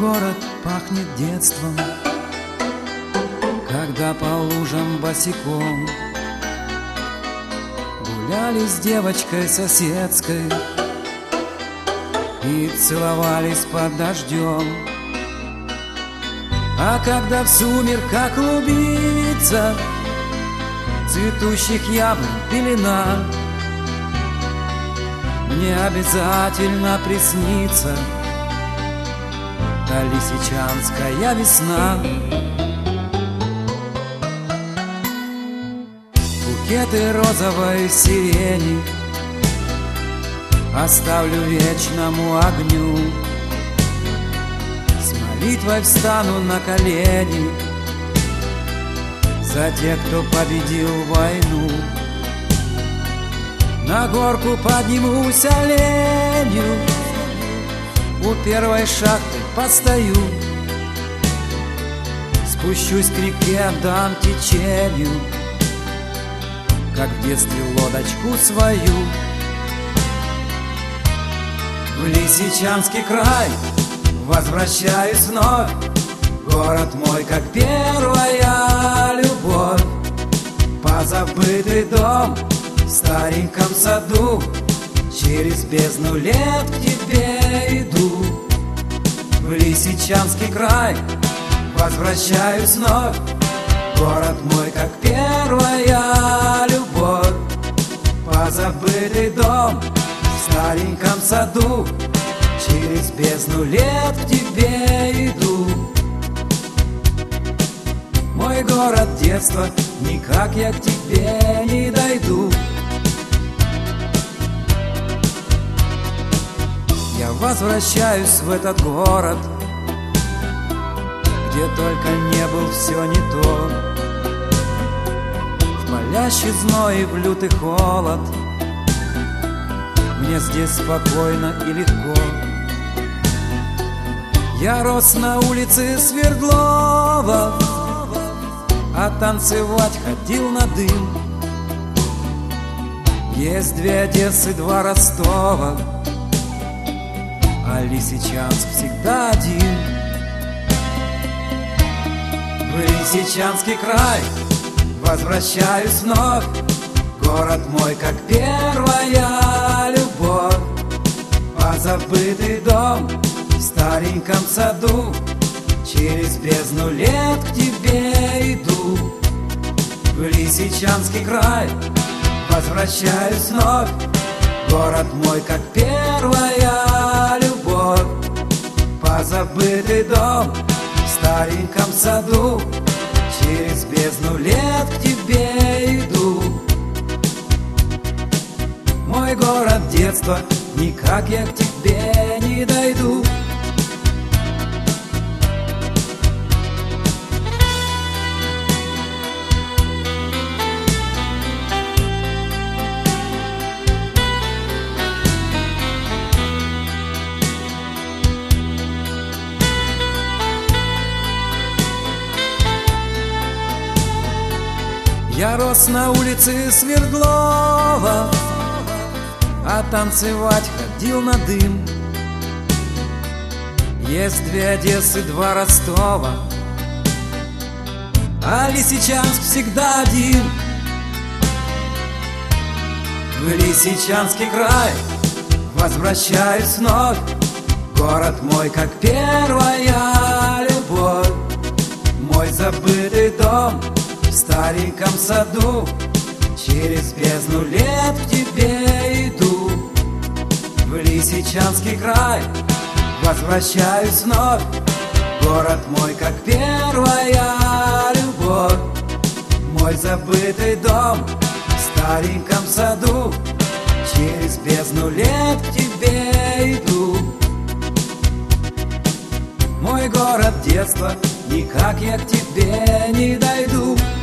город пахнет детством, когда по лужам босиком гуляли с девочкой соседской и целовались под дождем. А когда в сумерках клубится цветущих яблонь пелена, мне обязательно приснится та лисичанская весна. Букеты розовой сирени оставлю вечному огню, с молитвой встану на колени за тех, кто победил войну. На горку поднимусь оленью, у первой шахты постою, спущусь к реке, дам течению, как в детстве лодочку свою. В Лисичанский край возвращаюсь вновь, город мой, как первая любовь. Позабытый дом в стареньком саду, через бездну лет к тебе иду. В Лисичанский край возвращаюсь вновь, город мой, как первая любовь. Позабытый дом в стареньком саду, через бездну лет к тебе иду. Мой город детства, никак я к тебе не дойду. Я возвращаюсь в этот город, где только не был, все не то. В палящий зной и в лютый холод мне здесь спокойно и легко. Я рос на улице Свердлова, а танцевать ходил на дым. Есть две Одессы, два Ростова, а Лисичанск всегда один. В Лисичанский край возвращаюсь вновь, город мой, как первая любовь. Позабытый дом в стареньком саду, через бездну лет к тебе иду. В Лисичанский край возвращаюсь вновь, город мой, как первая любовь. Позабытый дом в стареньком саду, через бездну лет к тебе иду. Мой город детства, никак я к тебе не дойду. Я рос на улице Свердлова, а танцевать ходил на дым. Есть две Одессы, два Ростова, а Лисичанск всегда один. В Лисичанский край возвращаюсь вновь, город мой, как первая любовь. Мой забытый дом в стареньком саду, через бездну лет к тебе иду. В Лисичанский край возвращаюсь вновь, город мой, как первая любовь. Мой забытый дом в стареньком саду, через бездну лет к тебе иду. Мой город детства, никак я к тебе не дойду.